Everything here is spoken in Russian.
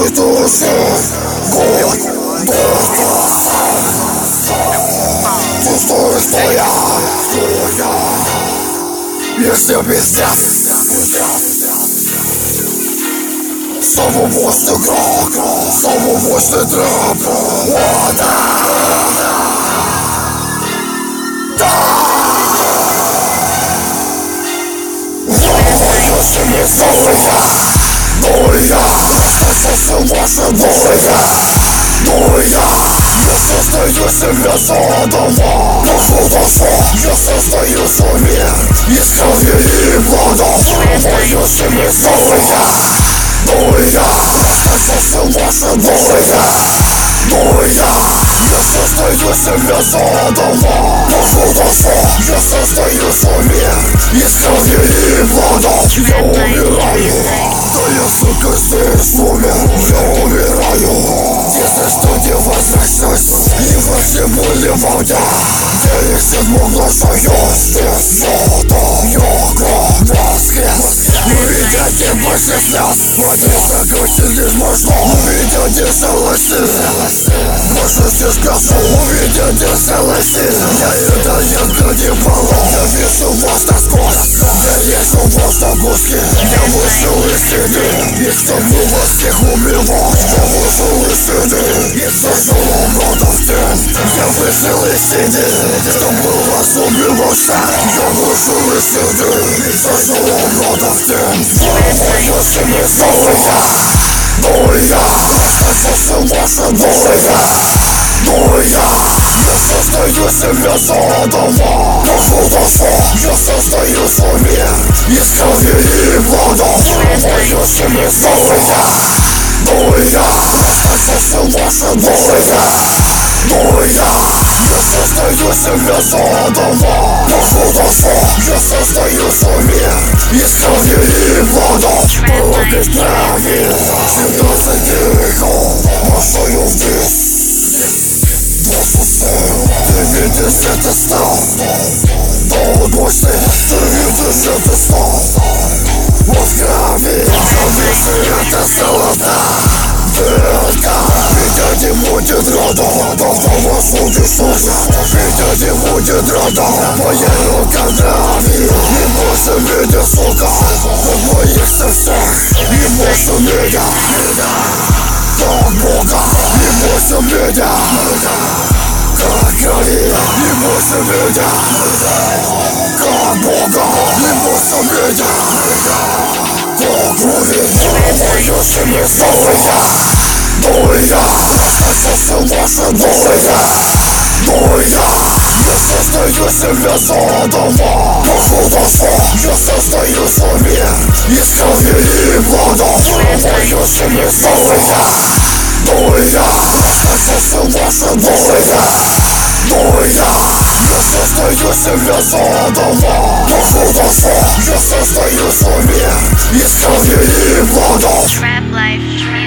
душу, год, чувствую, что я, если пиздец, самый мощный игрок, самый мощный трэп, я создаю себе заново, я создаю свой мир из крови и воду. Создаю себе заново, растащился ваши доля. Я создаю себе заново, я создаю свой мир из крови и воду. Я умираю, да я, сука, здесь умер. Я умираю, если что не возвращусь, и во всему ли вода. Я их седьму глашаю, здесь золото, йога, воскрес. Увидеть не больше слез, водиться круче лишь можно. Увидеть не согласись, больше здесь газу. Увидеть не согласись, я и даю груди полу. Я вижу вас насквозь, я езжу вас на куски. Я вышел из стены, и чтобы вас всех убивать. Я вышел из стены, и сошел обратно в тень. Я вышел из стены, чтобы вас убивать. Я вышел из стены, и сошел обратно в тень. Мою себе золото, растащился ваша доля. Я создаю себе заново, я создаю свой мир из крови и воду. Мою себе золото, растащился ваша доля. Я создаю себе заново, я создаю свой мир из крови и воду. Руки крови, 17 грехов, машаю вниз. Ты видишь это снов, довод мощный. Ты видишь это снов, вот в крови. Я вижу это золото, дырка. Меня не будет рода, давно вас уничтожат. Меня не будет рода, моя рука крови. Не бойся меня, сука, от моих сердцах. Не бойся меня, как Бога. Не бойся меня, как крови. Не бойся меня, как Бога. Не бойся меня, как крови. Мою себе золото, растащился ваша доля. Я создаю себе заново, я создаю свой мир из крови и воду. Мою себе золото, растащился ваша доля. Я создаю себе заново, я создаю свой мир из крови и воду. Trap life.